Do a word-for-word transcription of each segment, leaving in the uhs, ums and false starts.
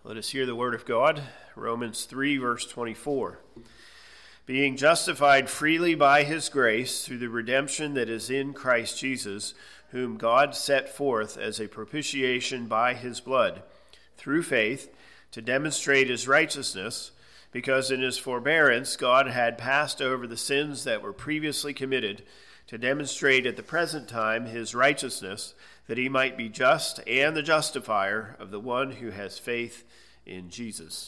Let us hear the word of God, Romans three, verse twenty-four. Being justified freely by his grace through the redemption that is in Christ Jesus, whom God set forth as a propitiation by his blood, through faith, to demonstrate his righteousness, because in his forbearance God had passed over the sins that were previously committed, to demonstrate at the present time his righteousness, that he might be just and the justifier of the one who has faith in Jesus.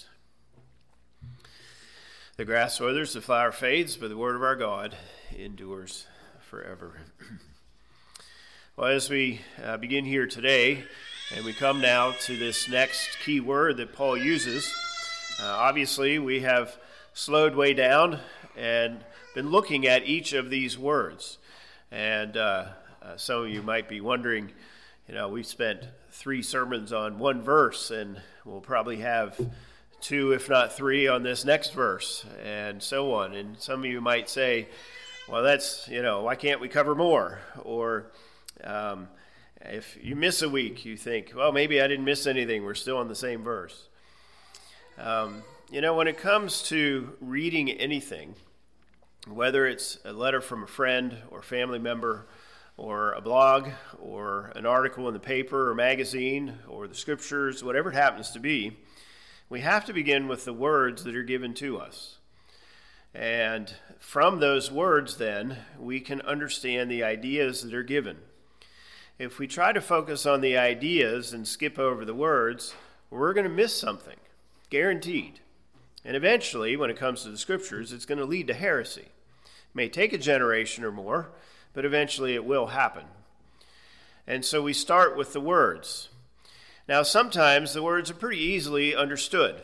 The grass withers, the flower fades, but the word of our God endures forever. Well, as we uh, begin here today, and we come now to this next key word that Paul uses, uh, obviously we have slowed way down and been looking at each of these words. And uh, uh, some of you might be wondering, you know, we've spent three sermons on one verse, and we'll probably have two, if not three, on this next verse, and so on. And some of you might say, well, that's, you know, why can't we cover more? Or um, if you miss a week, you think, well, maybe I didn't miss anything. We're still on the same verse. Um, you know, when it comes to reading anything, whether it's a letter from a friend or family member, or a blog, or an article in the paper or magazine, or the scriptures, whatever it happens to be, we have to begin with the words that are given to us. And from those words, then, we can understand the ideas that are given. If we try to focus on the ideas and skip over the words, we're going to miss something, guaranteed. And eventually, when it comes to the scriptures, it's going to lead to heresy. It may take a generation or more, but eventually it will happen. And so we start with the words. Now, sometimes the words are pretty easily understood.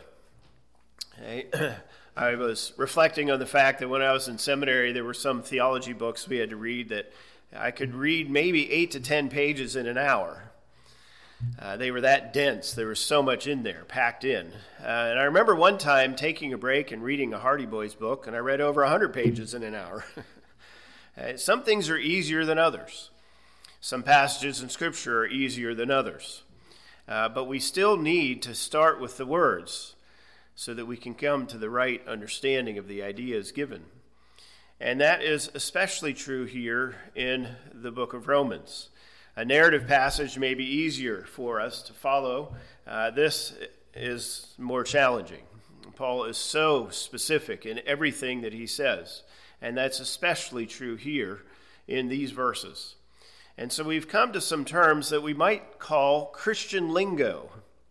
I was reflecting on the fact that when I was in seminary, there were some theology books we had to read that I could read maybe eight to ten pages in an hour. Uh, they were that dense. There was so much in there, packed in. Uh, and I remember one time taking a break and reading a Hardy Boys book, and I read over one hundred pages in an hour. Uh, some things are easier than others. Some passages in Scripture are easier than others. Uh, but we still need to start with the words so that we can come to the right understanding of the ideas given. And that is especially true here in the book of Romans. A narrative passage may be easier for us to follow. Uh, this is more challenging. Paul is so specific in everything that he says. And that's especially true here in these verses. And so we've come to some terms that we might call Christian lingo.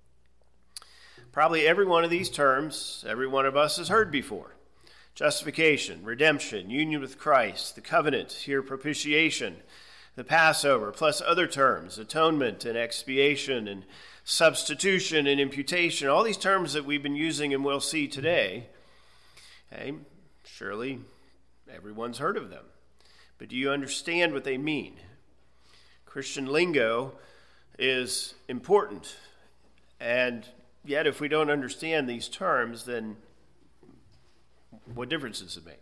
Probably every one of these terms, every one of us has heard before. Justification, redemption, union with Christ, the covenant, here propitiation, the Passover, plus other terms, atonement and expiation and substitution and imputation, all these terms that we've been using and we'll see today. Okay, surely everyone's heard of them. But do you understand what they mean? Christian lingo is important. And yet, if we don't understand these terms, then what difference does it make?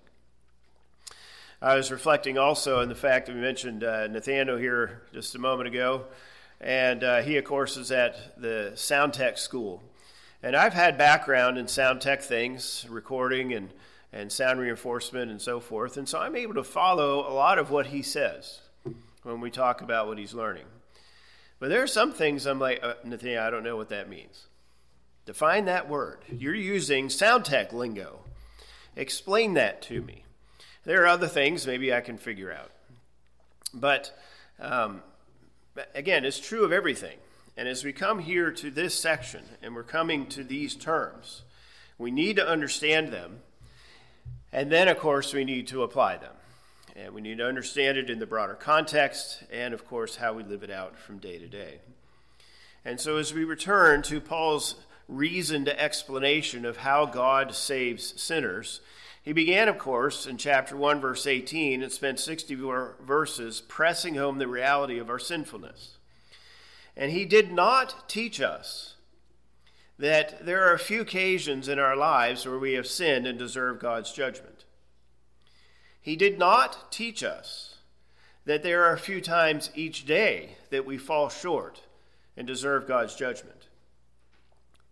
I was reflecting also on the fact that we mentioned uh, Nathaniel here just a moment ago. And uh, he, of course, is at the sound tech school. And I've had background in sound tech things, recording and and sound reinforcement and so forth. And so I'm able to follow a lot of what he says when we talk about what he's learning. But there are some things I'm like, uh, Nathaniel, I don't know what that means. Define that word. You're using sound tech lingo. Explain that to me. There are other things maybe I can figure out. But um, again, it's true of everything. And as we come here to this section and we're coming to these terms, we need to understand them. And then, of course, we need to apply them. And we need to understand it in the broader context and, of course, how we live it out from day to day. And so as we return to Paul's reasoned explanation of how God saves sinners, he began, of course, in chapter one, verse eighteen, and spent sixty-four verses pressing home the reality of our sinfulness. And he did not teach us that there are a few occasions in our lives where we have sinned and deserve God's judgment. He did not teach us that there are a few times each day that we fall short and deserve God's judgment.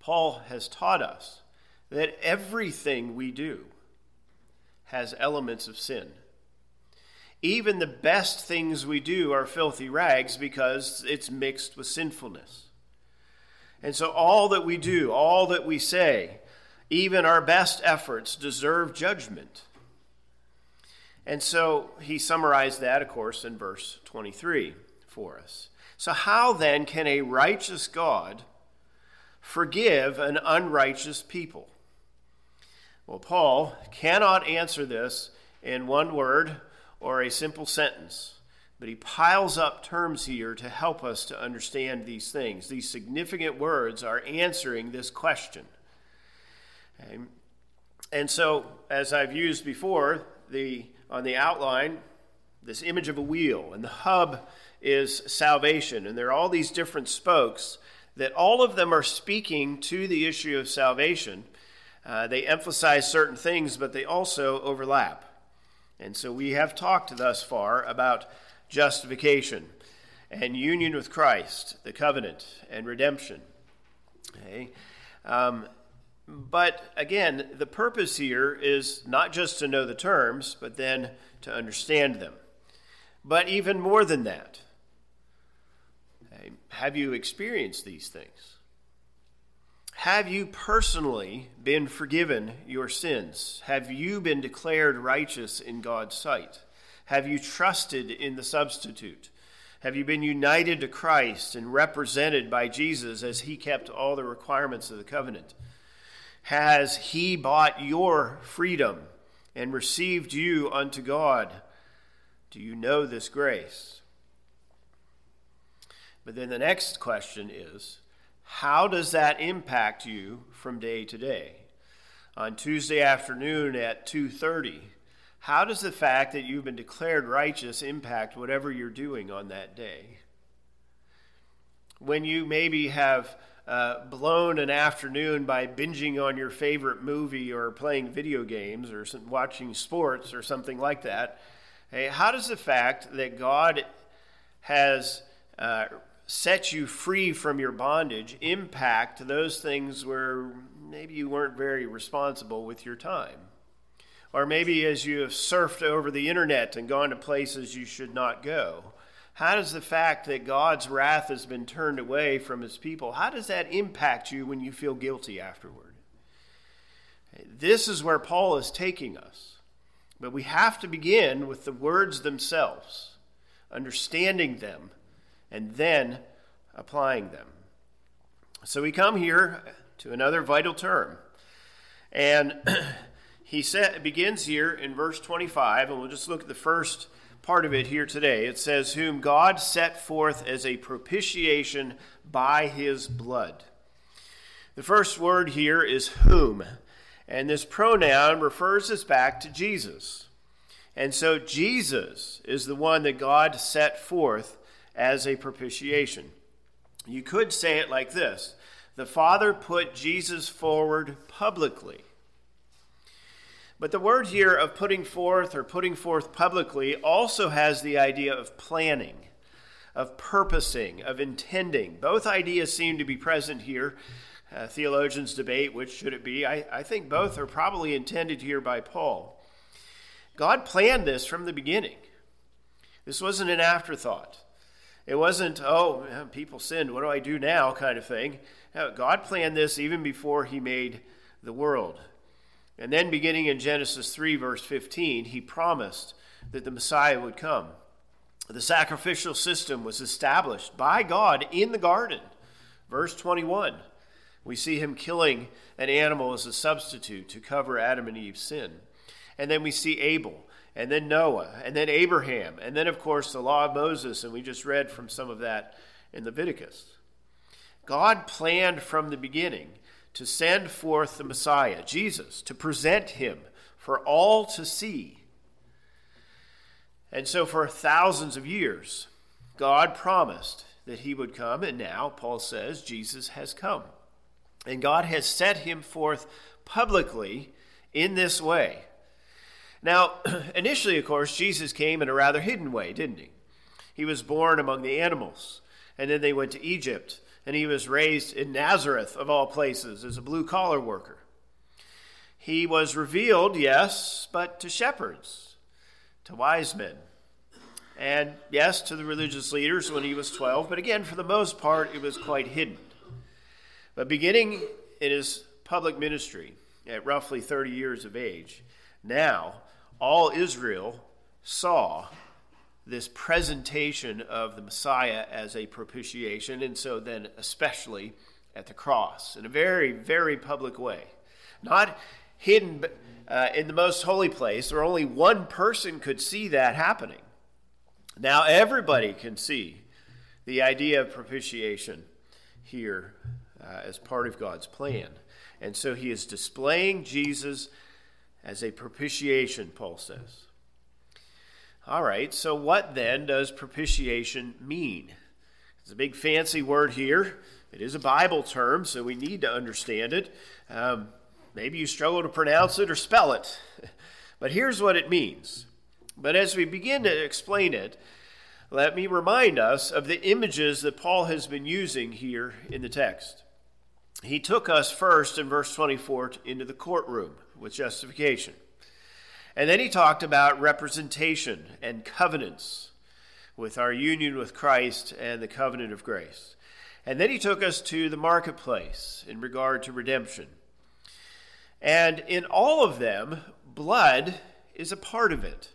Paul has taught us that everything we do has elements of sin. Even the best things we do are filthy rags because it's mixed with sinfulness. And so all that we do, all that we say, even our best efforts deserve judgment. And so he summarized that, of course, in verse twenty-three for us. So how then can a righteous God forgive an unrighteous people? Well, Paul cannot answer this in one word or a simple sentence, but he piles up terms here to help us to understand these things. These significant words are answering this question. Okay. And so, as I've used before, the on the outline, this image of a wheel, and the hub is salvation, and there are all these different spokes that all of them are speaking to the issue of salvation. Uh, they emphasize certain things, but they also overlap. And so we have talked thus far about justification and union with Christ, the covenant and redemption. Okay. Um, but again, the purpose here is not just to know the terms, but then to understand them. But even more than that, okay, have you experienced these things? Have you personally been forgiven your sins? Have you been declared righteous in God's sight? Have you trusted in the substitute? Have you been united to Christ and represented by Jesus as he kept all the requirements of the covenant? Has he bought your freedom and received you unto God? Do you know this grace? But then the next question is, how does that impact you from day to day? On Tuesday afternoon at two thirty, how does the fact that you've been declared righteous impact whatever you're doing on that day? When you maybe have uh, blown an afternoon by binging on your favorite movie or playing video games or some, watching sports or something like that, hey, how does the fact that God has uh, set you free from your bondage impact those things where maybe you weren't very responsible with your time? Or maybe as you have surfed over the internet and gone to places you should not go, how does the fact that God's wrath has been turned away from his people, how does that impact you when you feel guilty afterward? This is where Paul is taking us. But we have to begin with the words themselves, understanding them, and then applying them. So we come here to another vital term. And he said, begins here in verse twenty-five, and we'll just look at the first part of it here today. It says, whom God set forth as a propitiation by his blood. The first word here is whom, and this pronoun refers us back to Jesus. And so Jesus is the one that God set forth as a propitiation. You could say it like this: the Father put Jesus forward publicly. But the word here of putting forth or putting forth publicly also has the idea of planning, of purposing, of intending. Both ideas seem to be present here. Uh, theologians debate which should it be. I, I think both are probably intended here by Paul. God planned this from the beginning. This wasn't an afterthought. It wasn't, oh, people sinned, what do I do now kind of thing. No, God planned this even before he made the world. And then beginning in Genesis three, verse fifteen, he promised that the Messiah would come. The sacrificial system was established by God in the garden. Verse twenty-one, we see him killing an animal as a substitute to cover Adam and Eve's sin. And then we see Abel, and then Noah, and then Abraham, and then, of course, the law of Moses, and we just read from some of that in Leviticus. God planned from the beginning to send forth the Messiah, Jesus, to present him for all to see. And so for thousands of years, God promised that he would come, and now, Paul says, Jesus has come. And God has set him forth publicly in this way. Now, initially, of course, Jesus came in a rather hidden way, didn't he? He was born among the animals, and then they went to Egypt, and he was raised in Nazareth, of all places, as a blue-collar worker. He was revealed, yes, but to shepherds, to wise men, and yes, to the religious leaders when he was twelve, but again, for the most part, it was quite hidden. But beginning in his public ministry at roughly thirty years of age, now all Israel saw this presentation of the Messiah as a propitiation, and so then especially at the cross, in a very, very public way. Not hidden uh, in the most holy place, where only one person could see that happening. Now everybody can see the idea of propitiation here uh, as part of God's plan. And so he is displaying Jesus as a propitiation, Paul says. All right, so what then does propitiation mean? It's a big fancy word here. It is a Bible term, so we need to understand it. Um, maybe you struggle to pronounce it or spell it. But here's what it means. But as we begin to explain it, let me remind us of the images that Paul has been using here in the text. He took us first in verse twenty-four into the courtroom with justification. And then he talked about representation and covenants with our union with Christ and the covenant of grace. And then he took us to the marketplace in regard to redemption. And in all of them, blood is a part of it.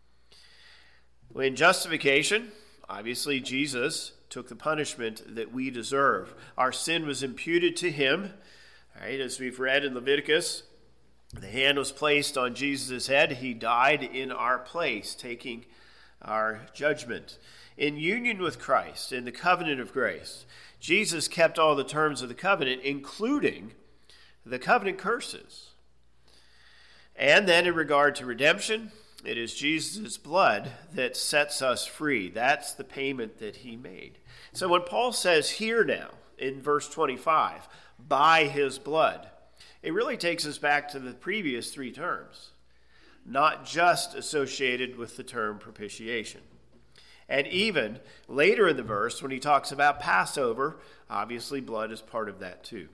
In justification, obviously Jesus took the punishment that we deserve. Our sin was imputed to him. All right, as we've read in Leviticus, the hand was placed on Jesus' head. He died in our place, taking our judgment. In union with Christ, in the covenant of grace, Jesus kept all the terms of the covenant, including the covenant curses. And then in regard to redemption, it is Jesus' blood that sets us free. That's the payment that he made. So when Paul says here now, in verse twenty-five, by his blood, it really takes us back to the previous three terms, not just associated with the term propitiation. And even later in the verse, when he talks about Passover, obviously blood is part of that too.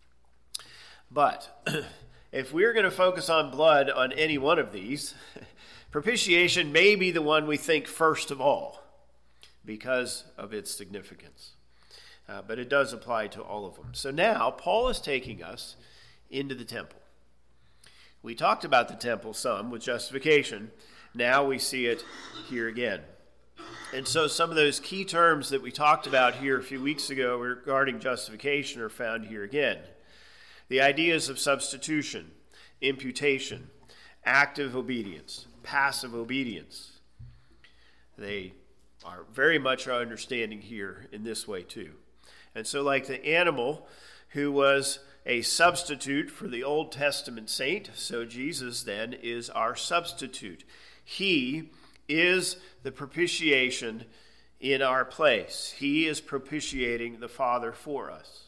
But if we're going to focus on blood on any one of these, propitiation may be the one we think first of all because of its significance. Uh, but it does apply to all of them. So now Paul is taking us into the temple. We talked about the temple some with justification. Now we see it here again. And so some of those key terms that we talked about here a few weeks ago regarding justification are found here again. The ideas of substitution, imputation, active obedience, passive obedience. They are very much our understanding here in this way too. And so like the animal who was a substitute for the Old Testament saint, so Jesus then is our substitute. He is the propitiation in our place. He is propitiating the Father for us.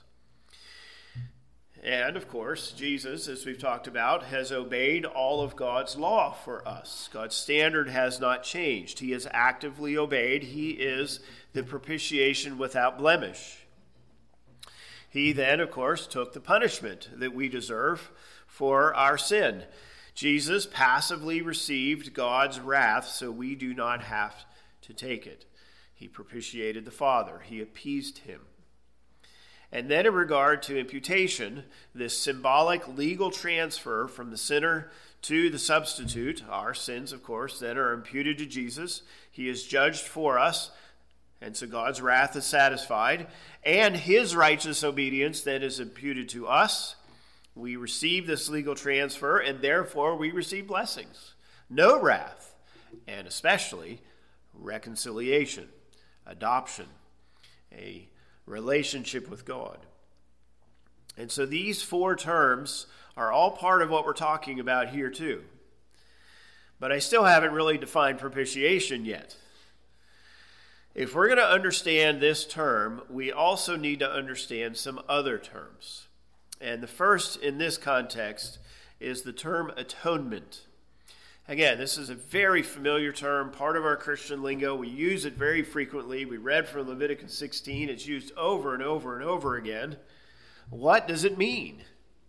And, of course, Jesus, as we've talked about, has obeyed all of God's law for us. God's standard has not changed. He has actively obeyed. He is the propitiation without blemish. He then, of course, took the punishment that we deserve for our sin. Jesus passively received God's wrath, so we do not have to take it. He propitiated the Father. He appeased him. And then in regard to imputation, this symbolic legal transfer from the sinner to the substitute, our sins, of course, then are imputed to Jesus. He is judged for us, and so God's wrath is satisfied. And his righteous obedience then is imputed to us. We receive this legal transfer, and therefore we receive blessings. No wrath, and especially reconciliation, adoption, a relationship with God. And so these four terms are all part of what we're talking about here too. But I still haven't really defined propitiation yet. If we're going to understand this term, we also need to understand some other terms. And the first in this context is the term atonement. Again, this is a very familiar term, part of our Christian lingo. We use it very frequently. We read from Leviticus sixteen. It's used over and over and over again. What does it mean?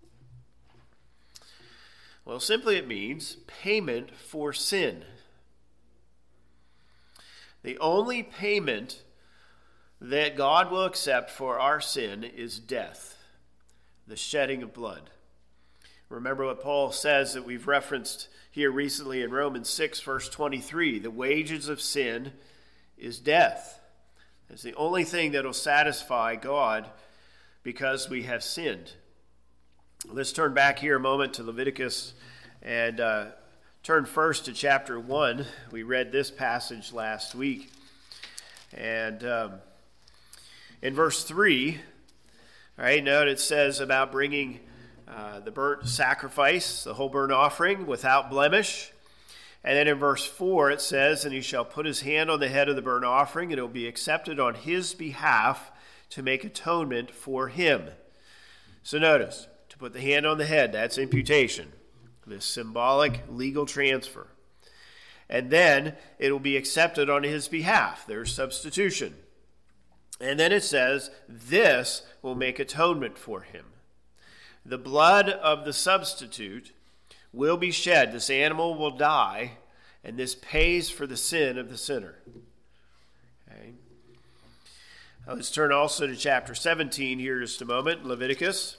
Well, simply it means payment for sin. The only payment that God will accept for our sin is death, the shedding of blood. Remember what Paul says that we've referenced here recently in Romans six, verse twenty-three. The wages of sin is death. It's the only thing that will satisfy God because we have sinned. Let's turn back here a moment to Leviticus and uh, turn first to chapter one. We read this passage last week. And um, in verse three, all right, note it says about bringing uh, the burnt sacrifice, the whole burnt offering, without blemish. And then in verse four it says, and he shall put his hand on the head of the burnt offering, and it will be accepted on his behalf to make atonement for him. So notice, to put the hand on the head, that's imputation, this symbolic legal transfer. And then it will be accepted on his behalf. There's substitution. And then it says, this will make atonement for him. The blood of the substitute will be shed. This animal will die, and this pays for the sin of the sinner. Okay. Now let's turn also to chapter seventeen here just a moment, Leviticus.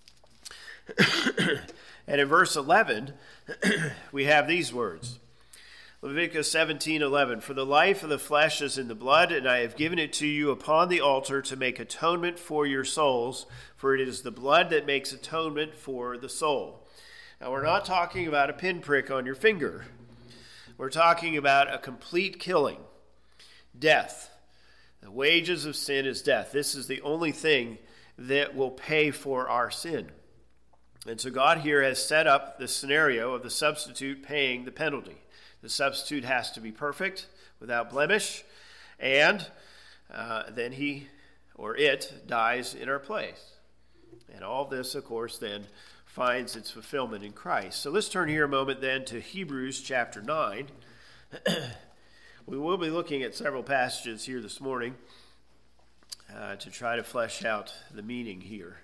And in verse eleven, we have these words. Leviticus seventeen eleven, for the life of the flesh is in the blood, and I have given it to you upon the altar to make atonement for your souls, for it is the blood that makes atonement for the soul. Now, we're not talking about a pinprick on your finger. We're talking about a complete killing, death. The wages of sin is death. This is the only thing that will pay for our sin. And so God here has set up the scenario of the substitute paying the penalty. The substitute has to be perfect, without blemish, and uh, then he or it dies in our place. And all this, of course, then finds its fulfillment in Christ. So let's turn here a moment then to Hebrews chapter nine. We will be looking at several passages here this morning uh, to try to flesh out the meaning here.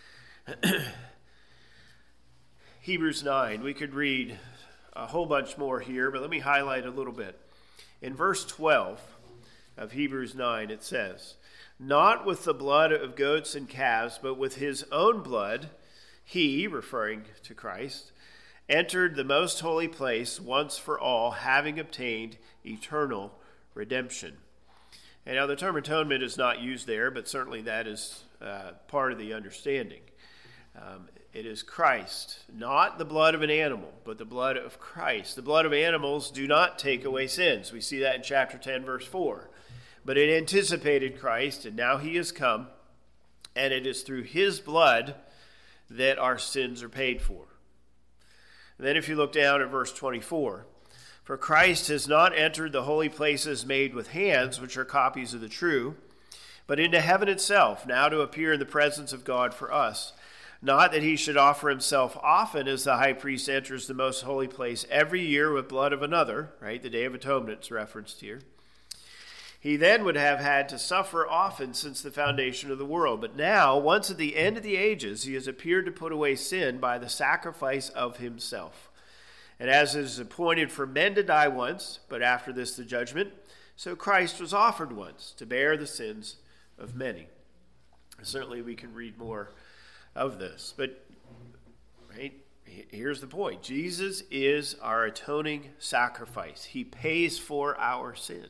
Hebrews nine, we could read a whole bunch more here, but let me highlight a little bit. In verse twelve of Hebrews nine, it says, not with the blood of goats and calves, but with his own blood, he, referring to Christ, entered the most holy place once for all, having obtained eternal redemption. And now the term atonement is not used there, but certainly that is uh, part of the understanding. Um, it is Christ, not the blood of an animal, but the blood of Christ. The blood of animals do not take away sins. We see that in chapter ten, verse four. But it anticipated Christ, and now he has come, and it is through his blood that our sins are paid for. And then if you look down at verse twenty-four, for Christ has not entered the holy places made with hands, which are copies of the true, but into heaven itself, now to appear in the presence of God for us. Not that he should offer himself often as the high priest enters the most holy place every year with blood of another, right? The Day of Atonement is referenced here. He then would have had to suffer often since the foundation of the world. But now, once at the end of the ages, he has appeared to put away sin by the sacrifice of himself. And as it is appointed for men to die once, but after this the judgment, so Christ was offered once to bear the sins of many. Certainly we can read more of this. But right, here's the point. Jesus is our atoning sacrifice. He pays for our sin.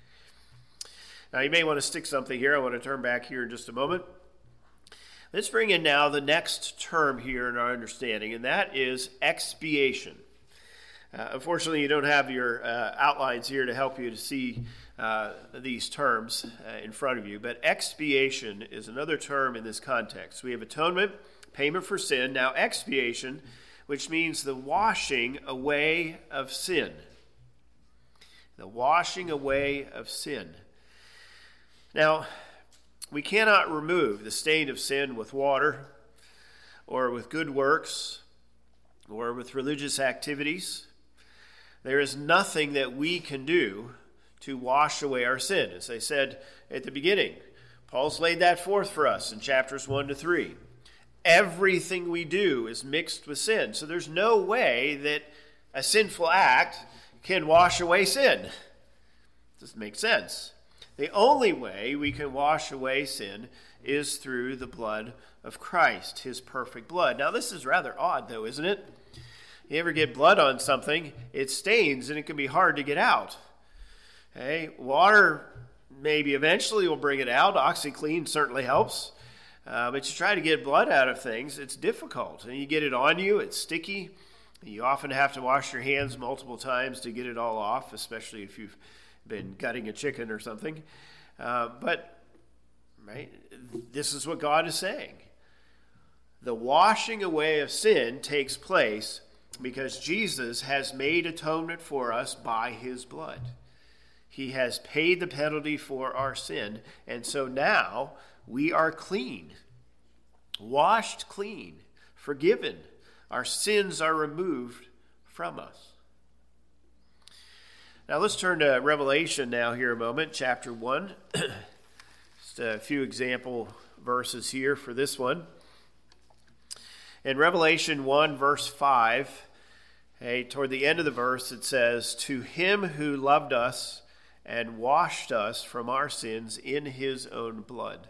Now, you may want to stick something here. I want to turn back here in just a moment. Let's bring in now the next term here in our understanding, and that is expiation. Uh, unfortunately, you don't have your uh, outlines here to help you to see uh, these terms uh, in front of you, but expiation is another term in this context. We have atonement, payment for sin. Now, expiation, which means the washing away of sin. The washing away of sin. Now, we cannot remove the stain of sin with water or with good works or with religious activities. There is nothing that we can do to wash away our sin. As I said at the beginning, Paul's laid that forth for us in chapters one to three. Everything we do is mixed with sin. So there's no way that a sinful act can wash away sin. Doesn't make sense. The only way we can wash away sin is through the blood of Christ, his perfect blood. Now, this is rather odd, though, isn't it? You ever get blood on something, it stains, and it can be hard to get out. Okay? Water maybe eventually will bring it out. OxyClean certainly helps. Uh, but you try to get blood out of things, it's difficult. And you get it on you, it's sticky. You often have to wash your hands multiple times to get it all off, especially if you've been gutting a chicken or something. Uh, but, right, this is what God is saying. The washing away of sin takes place because Jesus has made atonement for us by his blood. He has paid the penalty for our sin, and so now we are clean, washed clean, forgiven. Our sins are removed from us. Now let's turn to Revelation now here a moment, chapter one. Just a few example verses here for this one. In Revelation one, verse five, hey, toward the end of the verse, it says, "To him who loved us and washed us from our sins in his own blood."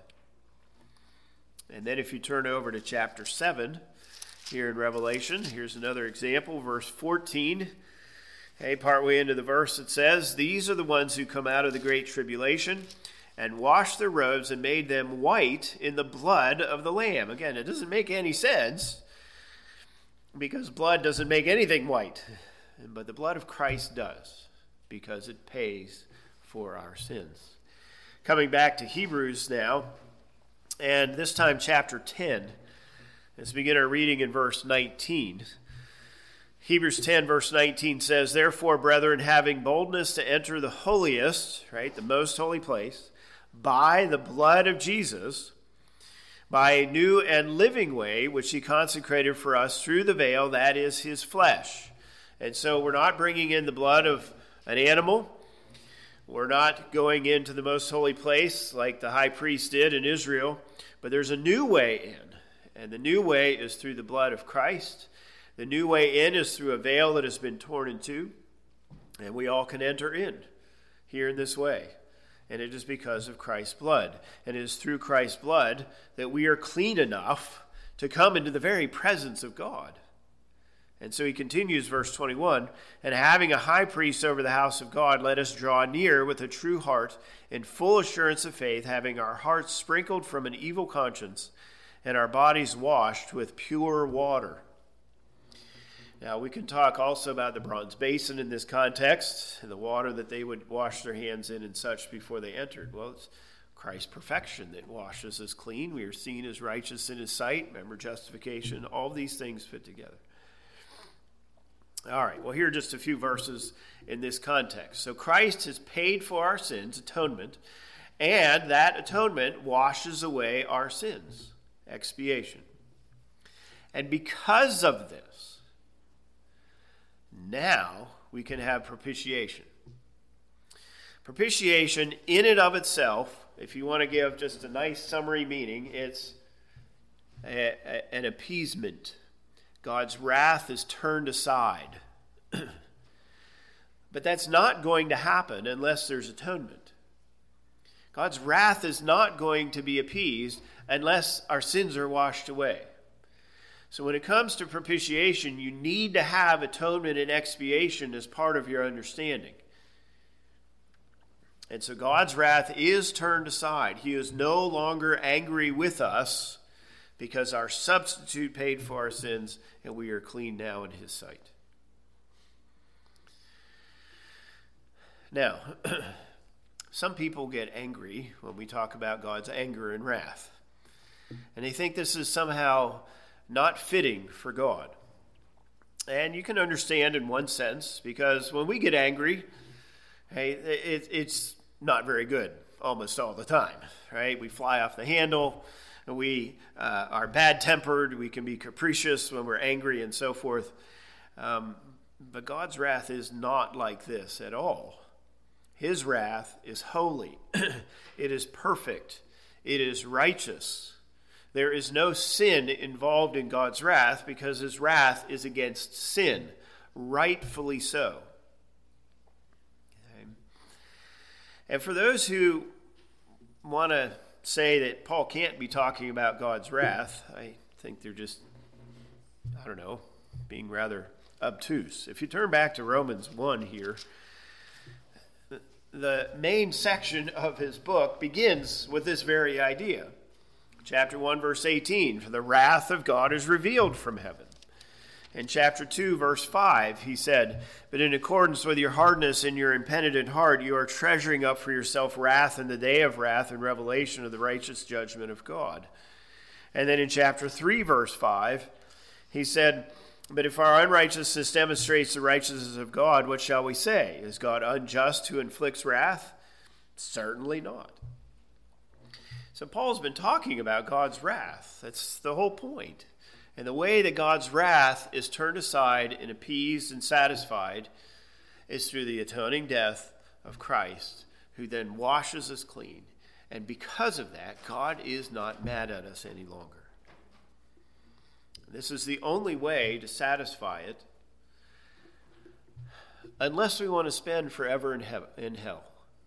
And then if you turn over to chapter seven, here in Revelation, here's another example, verse fourteen. Hey, partway into the verse it says, "These are the ones who come out of the great tribulation and washed their robes and made them white in the blood of the Lamb." Again, it doesn't make any sense because blood doesn't make anything white. But the blood of Christ does because it pays for our sins. Coming back to Hebrews now, and this time chapter ten. Let's begin our reading in verse nineteen. Hebrews ten, verse nineteen says, "Therefore, brethren, having boldness to enter the holiest," right, the most holy place, "by the blood of Jesus, by a new and living way, which he consecrated for us through the veil, that is his flesh." And so we're not bringing in the blood of an animal. We're not going into the most holy place like the high priest did in Israel, but there's a new way in. And the new way is through the blood of Christ. The new way in is through a veil that has been torn in two, and we all can enter in here in this way. And it is because of Christ's blood. And it is through Christ's blood that we are clean enough to come into the very presence of God. And so he continues, verse twenty-one, "And having a high priest over the house of God, let us draw near with a true heart in full assurance of faith, having our hearts sprinkled from an evil conscience and our bodies washed with pure water." Now, we can talk also about the bronze basin in this context, and the water that they would wash their hands in and such before they entered. Well, it's Christ's perfection that washes us clean. We are seen as righteous in his sight. Remember, justification, all these things fit together. All right, well, here are just a few verses in this context. So Christ has paid for our sins, atonement, and that atonement washes away our sins, expiation. And because of this, now we can have propitiation. Propitiation in and of itself, if you want to give just a nice summary meaning, it's a, a, an appeasement. God's wrath is turned aside. But that's not going to happen unless there's atonement. God's wrath is not going to be appeased unless our sins are washed away. So when it comes to propitiation, you need to have atonement and expiation as part of your understanding. And so God's wrath is turned aside. He is no longer angry with us because our substitute paid for our sins and we are clean now in his sight. Now, some people get angry when we talk about God's anger and wrath. And they think this is somehow not fitting for God. And you can understand in one sense, because when we get angry, hey, it, it's not very good almost all the time, right? We fly off the handle, and we uh, are bad-tempered, we can be capricious when we're angry and so forth. Um, But God's wrath is not like this at all. His wrath is holy. It is perfect. It is righteous. There is no sin involved in God's wrath because his wrath is against sin, rightfully so. Okay. And for those who want to say that Paul can't be talking about God's wrath, I think they're just, I don't know, being rather obtuse. If you turn back to Romans one here, the main section of his book begins with this very idea. Chapter one, verse eighteen, for the wrath of God is revealed from heaven. In chapter two, verse five, he said, but in accordance with your hardness and your impenitent heart, you are treasuring up for yourself wrath in the day of wrath and revelation of the righteous judgment of God. And then in chapter three, verse five, he said, but if our unrighteousness demonstrates the righteousness of God, what shall we say? Is God unjust who inflicts wrath? Certainly not. So Paul's been talking about God's wrath. That's the whole point. And the way that God's wrath is turned aside and appeased and satisfied is through the atoning death of Christ, who then washes us clean. And because of that, God is not mad at us any longer. This is the only way to satisfy it, unless we want to spend forever in, heaven, in hell.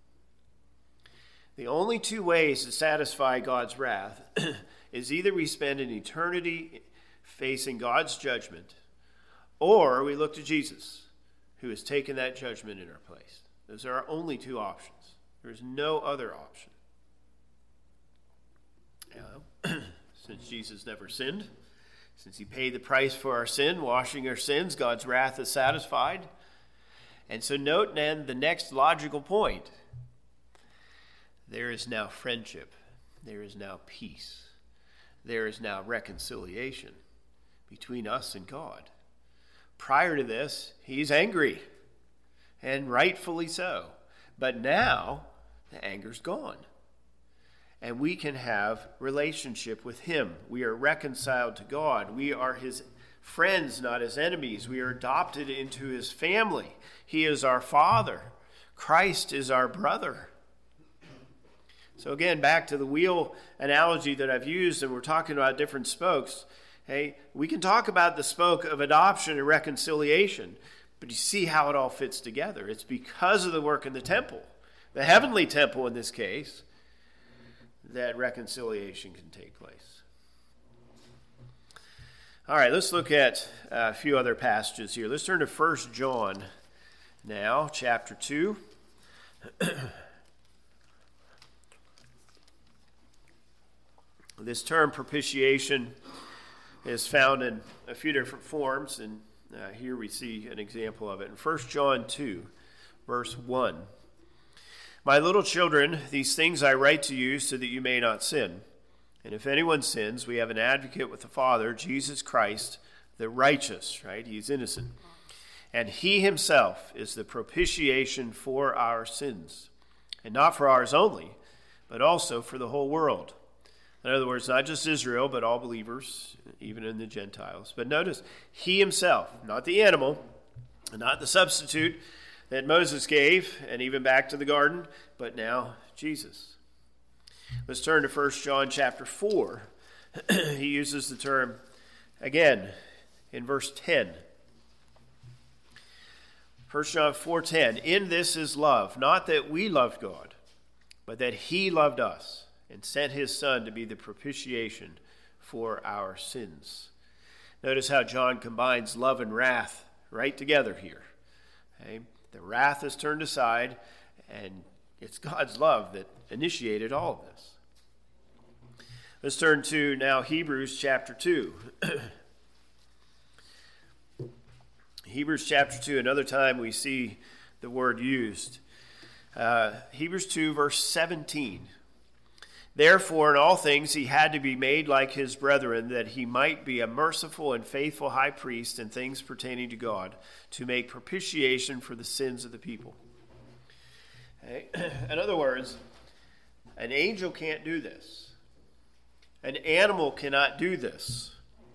The only two ways to satisfy God's wrath is either we spend an eternity facing God's judgment, or we look to Jesus, who has taken that judgment in our place. Those are our only two options. There is no other option. Uh, since Jesus never sinned, since he paid the price for our sin, washing our sins, God's wrath is satisfied. And so note then the next logical point. There is now friendship. There is now peace. There is now reconciliation between us and God. Prior to this, he's angry, and rightfully so. But now, the anger's gone. And we can have relationship with him. We are reconciled to God. We are his friends, not his enemies. We are adopted into his family. He is our father. Christ is our brother. So again, back to the wheel analogy that I've used, and we're talking about different spokes. Hey, we can talk about the spoke of adoption and reconciliation, but you see how it all fits together. It's because of the work in the temple, the heavenly temple in this case, that reconciliation can take place. All right, let's look at a few other passages here. Let's turn to First John now, chapter two. This term propitiation is found in a few different forms, and uh, here we see an example of it. In First John two, verse one. My little children, these things I write to you so that you may not sin. And if anyone sins, we have an advocate with the Father, Jesus Christ, the righteous, right? He's innocent. And he himself is the propitiation for our sins. And not for ours only, but also for the whole world. In other words, not just Israel, but all believers, even in the Gentiles. But notice, he himself, not the animal, not the substitute that Moses gave, and even back to the garden, but now Jesus. Let's turn to First John chapter four. He uses the term again in verse ten. First John four ten. In this is love, not that we loved God, but that he loved us and sent his Son to be the propitiation for our sins. Notice how John combines love and wrath right together here. Okay? The wrath is turned aside, and it's God's love that initiated all of this. Let's turn to now Hebrews chapter two. Hebrews chapter two, another time we see the word used. Uh, Hebrews two, verse seventeen. Therefore, in all things he had to be made like his brethren, that he might be a merciful and faithful high priest in things pertaining to God, to make propitiation for the sins of the people. Okay. In other words, an angel can't do this. An animal cannot do this.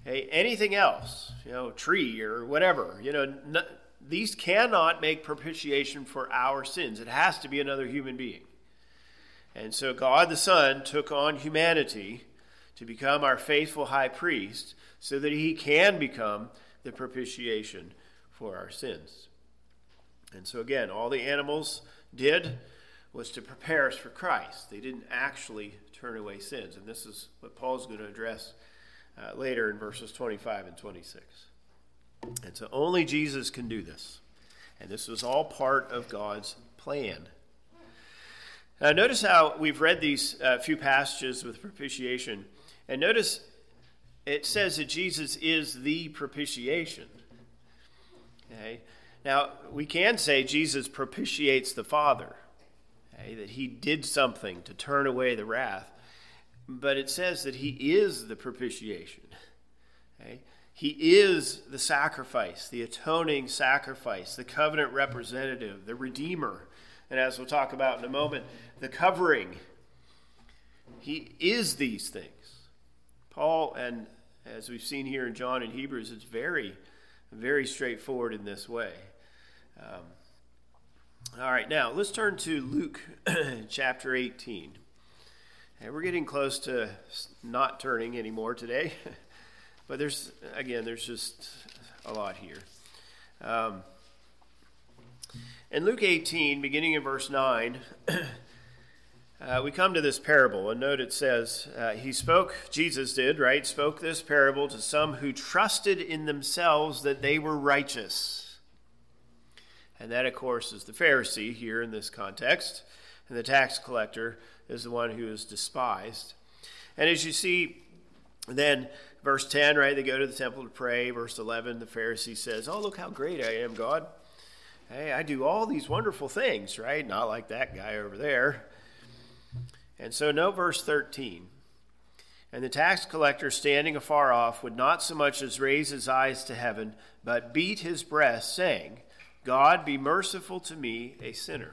Okay, anything else, you know, tree or whatever, you know, n- these cannot make propitiation for our sins. It has to be another human being. And so God the Son took on humanity to become our faithful high priest so that he can become the propitiation for our sins. And so again, all the animals did was to prepare us for Christ. They didn't actually turn away sins. And this is what Paul's going to address uh, later in verses twenty-five and twenty-six. And so only Jesus can do this. And this was all part of God's plan. Now notice how we've read these uh, few passages with propitiation. And notice it says that Jesus is the propitiation. Okay? Now, we can say Jesus propitiates the Father. Okay? That he did something to turn away the wrath. But it says that he is the propitiation. Okay? He is the sacrifice, the atoning sacrifice, the covenant representative, the redeemer. And as we'll talk about in a moment, the covering. He is these things. Paul, and as we've seen here in John and Hebrews, it's very, very straightforward in this way. Um, all right, now let's turn to Luke chapter eighteen. And we're getting close to not turning anymore today. But there's, again, there's just a lot here. Um, in Luke eighteen, beginning in verse nine, uh, we come to this parable. And note it says, uh, he spoke, Jesus did, right, spoke this parable to some who trusted in themselves that they were righteous. And that, of course, is the Pharisee here in this context. And the tax collector is the one who is despised. And as you see, then, verse ten, right, they go to the temple to pray. Verse eleven, the Pharisee says, oh, look how great I am, God. Hey, I do all these wonderful things, right? Not like that guy over there. And so note verse thirteen. And the tax collector, standing afar off, would not so much as raise his eyes to heaven, but beat his breast, saying, God, be merciful to me, a sinner.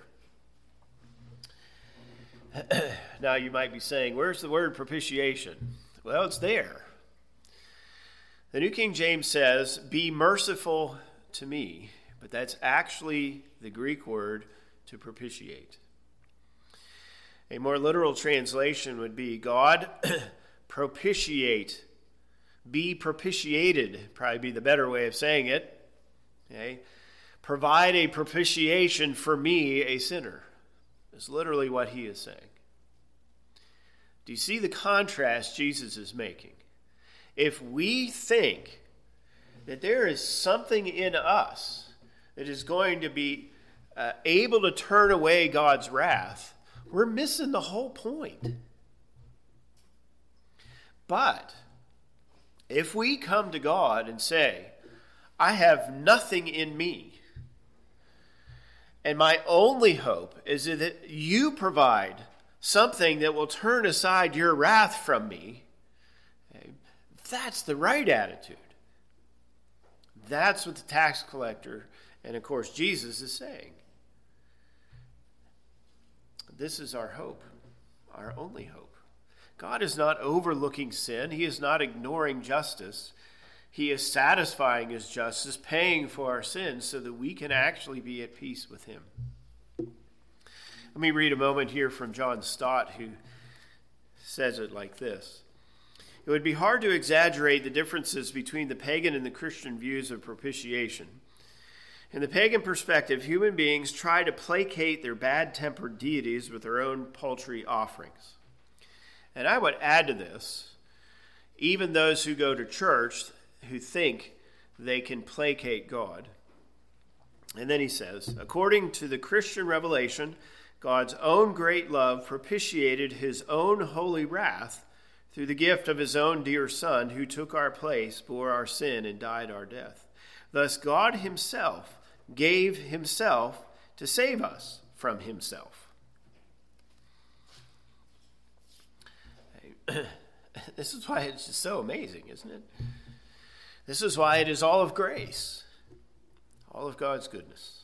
Now you might be saying, where's the word propitiation? Well, it's there. The New King James says, be merciful to me, but that's actually the Greek word to propitiate. A more literal translation would be, God, propitiate, be propitiated, probably be the better way of saying it. Okay? Provide a propitiation for me, a sinner. Is literally what he is saying. Do you see the contrast Jesus is making? If we think that there is something in us that is going to be uh, able to turn away God's wrath, we're missing the whole point. But if we come to God and say, I have nothing in me, and my only hope is that you provide something that will turn aside your wrath from me, okay, that's the right attitude. That's what the tax collector and, of course, Jesus is saying. This is our hope, our only hope. God is not overlooking sin. He is not ignoring justice. He is satisfying his justice, paying for our sins so that we can actually be at peace with him. Let me read a moment here from John Stott, who says it like this. It would be hard to exaggerate the differences between the pagan and the Christian views of propitiation. In the pagan perspective, human beings try to placate their bad-tempered deities with their own paltry offerings. And I would add to this, even those who go to church who think they can placate God. And then he says, according to the Christian revelation, God's own great love propitiated his own holy wrath through the gift of his own dear Son, who took our place, bore our sin, and died our death. Thus God himself gave himself to save us from himself. This is why it's just so amazing, isn't it? This is why it is all of grace, all of God's goodness.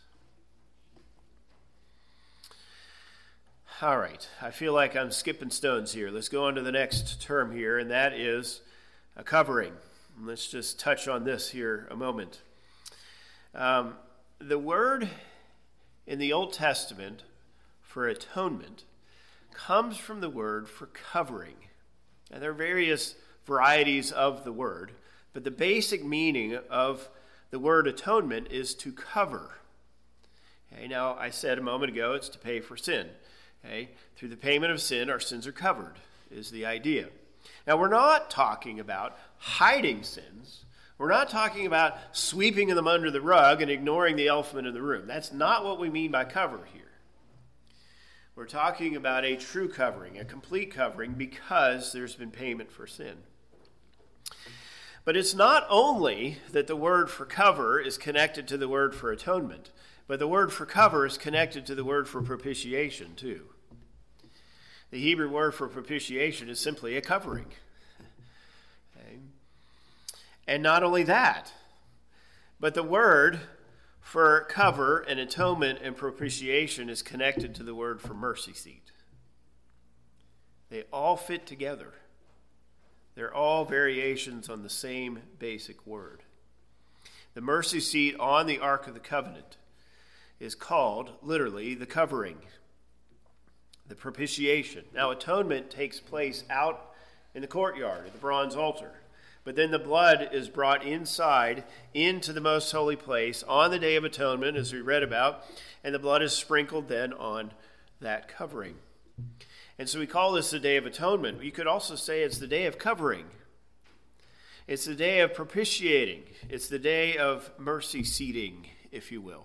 All right, I feel like I'm skipping stones here. Let's go on to the next term here, and that is a covering. Let's just touch on this here a moment. Um, the word in the Old Testament for atonement comes from the word for covering. And there are various varieties of the word, but the basic meaning of the word atonement is to cover. Okay, now, I said a moment ago it's to pay for sin. Okay? Through the payment of sin, our sins are covered, is the idea. Now, we're not talking about hiding sins. We're not talking about sweeping them under the rug and ignoring the elephant in the room. That's not what we mean by cover here. We're talking about a true covering, a complete covering, because there's been payment for sin. But it's not only that the word for cover is connected to the word for atonement, but the word for cover is connected to the word for propitiation too. The Hebrew word for propitiation is simply a covering. Okay. And not only that, but the word for cover and atonement and propitiation is connected to the word for mercy seat. They all fit together. They're all variations on the same basic word. The mercy seat on the Ark of the Covenant is called, literally, the covering, the propitiation. Now, atonement takes place out in the courtyard at the bronze altar, but then the blood is brought inside into the most holy place on the Day of Atonement, as we read about, and the blood is sprinkled then on that covering. And so we call this the Day of Atonement. You could also say it's the Day of Covering. It's the day of propitiating. It's the day of mercy seating, if you will.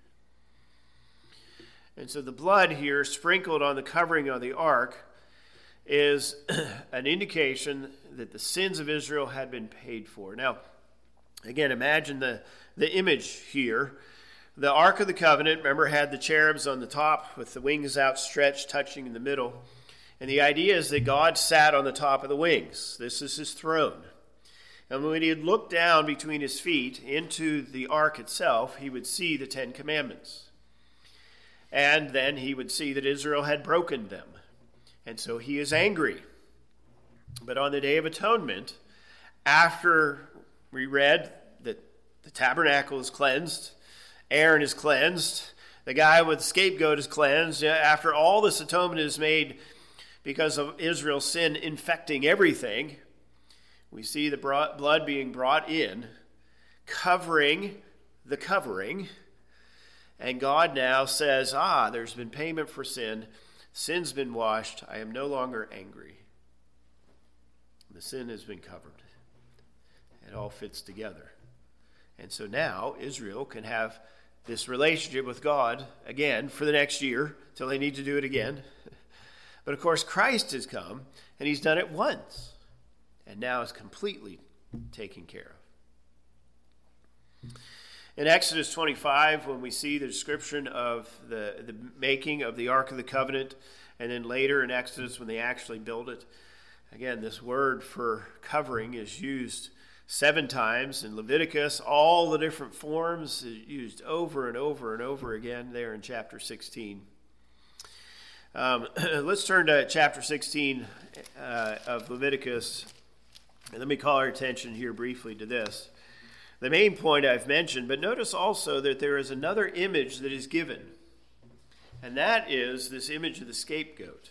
And so the blood here sprinkled on the covering of the ark is an indication that the sins of Israel had been paid for. Now, again, imagine the, the image here. The Ark of the Covenant, remember, had the cherubs on the top with the wings outstretched, touching in the middle. And the idea is that God sat on the top of the wings. This is his throne. And when he would look down between his feet into the ark itself, he would see the Ten Commandments. And then he would see that Israel had broken them. And so he is angry. But on the Day of Atonement, after we read that the tabernacle is cleansed, Aaron is cleansed, the guy with the scapegoat is cleansed, after all this atonement is made because of Israel's sin infecting everything, we see the blood being brought in, covering the covering, and God now says, ah, there's been payment for sin, sin's been washed, I am no longer angry. The sin has been covered. It all fits together. And so now Israel can have this relationship with God again for the next year till they need to do it again. But of course, Christ has come and he's done it once and now is completely taken care of. In Exodus twenty-five, when we see the description of the, the making of the Ark of the Covenant, and then later in Exodus when they actually build it, again, this word for covering is used seven times in Leviticus. All the different forms used over and over and over again there in chapter sixteen. Um, let's turn to chapter sixteen uh, of Leviticus, and let me call our attention here briefly to this. The main point I've mentioned, but notice also that there is another image that is given, and that is this image of the scapegoat.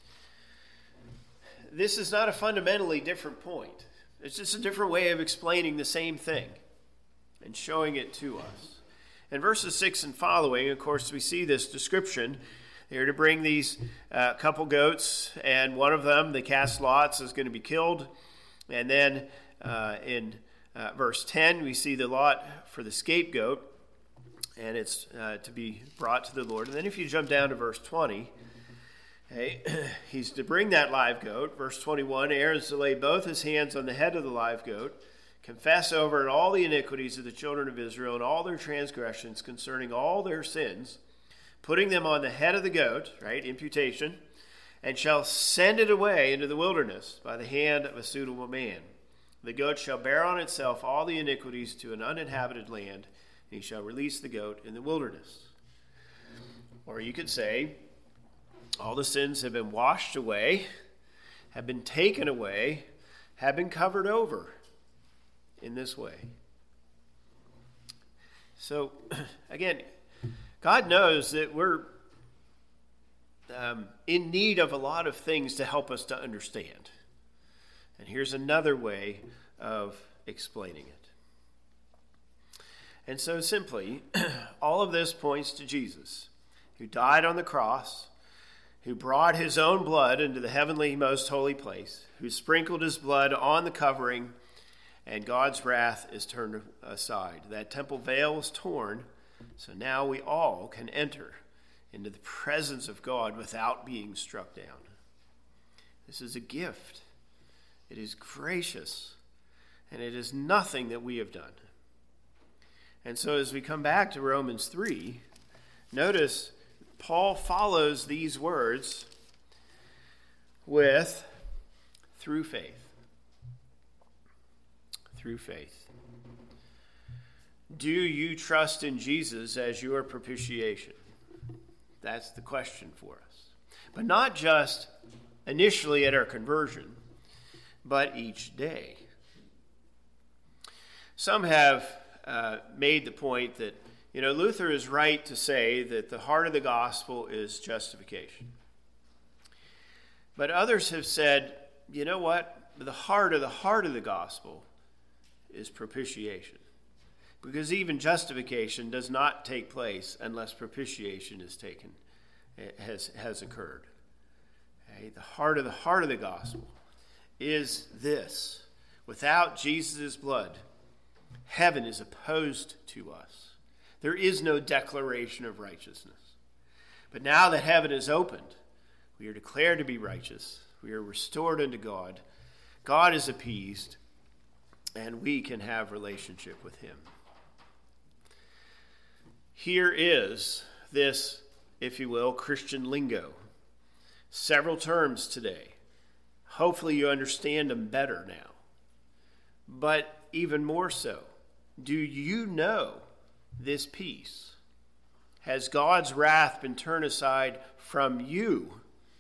This is not a fundamentally different point. It's just a different way of explaining the same thing and showing it to us. In verses six and following, of course, we see this description. They're to bring these uh, couple goats, and one of them, they cast lots, is going to be killed. And then uh, in uh, verse ten, we see the lot for the scapegoat, and it's uh, to be brought to the Lord. And then if you jump down to verse twenty, okay, he's to bring that live goat. Verse twenty-one, Aaron's to lay both his hands on the head of the live goat, confess over it all the iniquities of the children of Israel and all their transgressions concerning all their sins, putting them on the head of the goat, right, imputation, and shall send it away into the wilderness by the hand of a suitable man. The goat shall bear on itself all the iniquities to an uninhabited land, and he shall release the goat in the wilderness. Or you could say, all the sins have been washed away, have been taken away, have been covered over. in this way. So, again, God knows that we're um, in need of a lot of things to help us to understand. And here's another way of explaining it. And so simply, all of this points to Jesus, who died on the cross, who brought his own blood into the heavenly most holy place, who sprinkled his blood on the covering, and God's wrath is turned aside. That temple veil was torn, so now we all can enter into the presence of God without being struck down. This is a gift. It is gracious, and it is nothing that we have done. And so as we come back to Romans three, notice Paul follows these words with through faith. Through faith. Do you trust in Jesus as your propitiation? That's the question for us. But not just initially at our conversion, but each day. Some have uh, made the point that, you know, Luther is right to say that the heart of the gospel is justification. But others have said, you know what? The heart of the heart of the gospel is propitiation. Because even justification does not take place unless propitiation is taken, has, has occurred. Okay? The heart of the heart of the gospel is this. Without Jesus' blood, heaven is opposed to us. There is no declaration of righteousness. But now that heaven is opened, we are declared to be righteous. We are restored unto God. God is appeased, and we can have relationship with him. Here is this, if you will, Christian lingo. Several terms today. Hopefully you understand them better now. But even more so, do you know this peace? Has God's wrath been turned aside from you?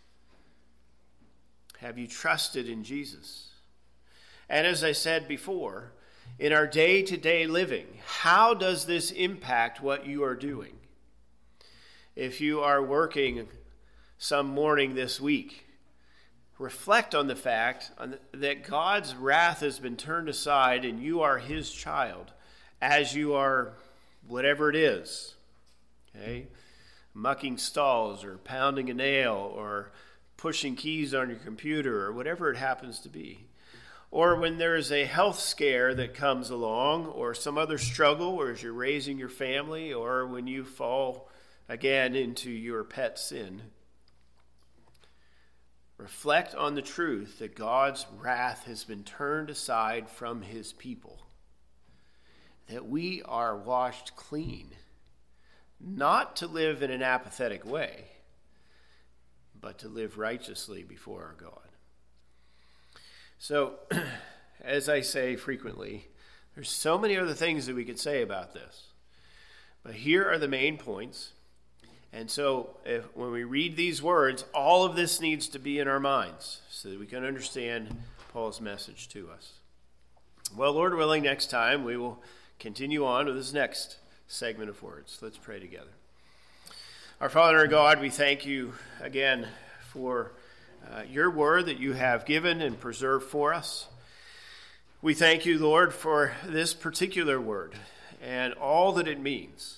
Have you trusted in Jesus? And as I said before, in our day-to-day living, how does this impact what you are doing? If you are working some morning this week, reflect on the fact that God's wrath has been turned aside and you are his child as you are whatever it is, okay? Mucking stalls or pounding a nail or pushing keys on your computer or whatever it happens to be. Or when there is a health scare that comes along or some other struggle or as you're raising your family or when you fall again into your pet sin. Reflect on the truth that God's wrath has been turned aside from his people. That we are washed clean, not to live in an apathetic way, but to live righteously before our God. So, as I say frequently, there's so many other things that we could say about this. But here are the main points. And so, if, when we read these words, all of this needs to be in our minds so that we can understand Paul's message to us. Well, Lord willing, next time we will continue on with this next segment of words. Let's pray together. Our Father and God, we thank you again for uh, your word that you have given and preserved for us. We thank you, Lord, for this particular word and all that it means.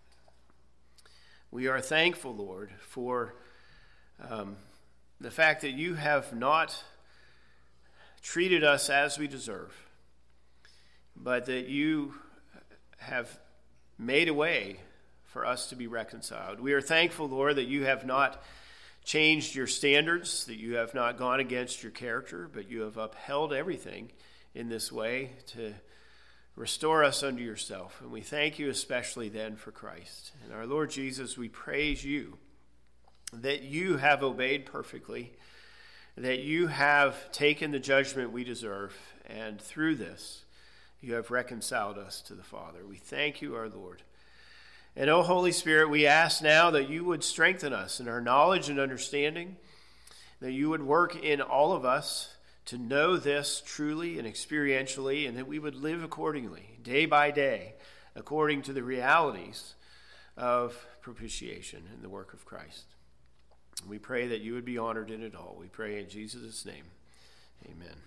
We are thankful, Lord, for um, the fact that you have not treated us as we deserve, but that you have made a way for us to be reconciled. We are thankful, Lord, that you have not changed your standards, that you have not gone against your character, but you have upheld everything in this way to restore us unto yourself. And we thank you especially then for Christ. And our Lord Jesus, we praise you that you have obeyed perfectly, that you have taken the judgment we deserve, and through this, you have reconciled us to the Father. We thank you, our Lord. And, O Holy Spirit, we ask now that you would strengthen us in our knowledge and understanding, that you would work in all of us to know this truly and experientially, and that we would live accordingly, day by day, according to the realities of propitiation and the work of Christ. We pray that you would be honored in it all. We pray in Jesus' name. Amen.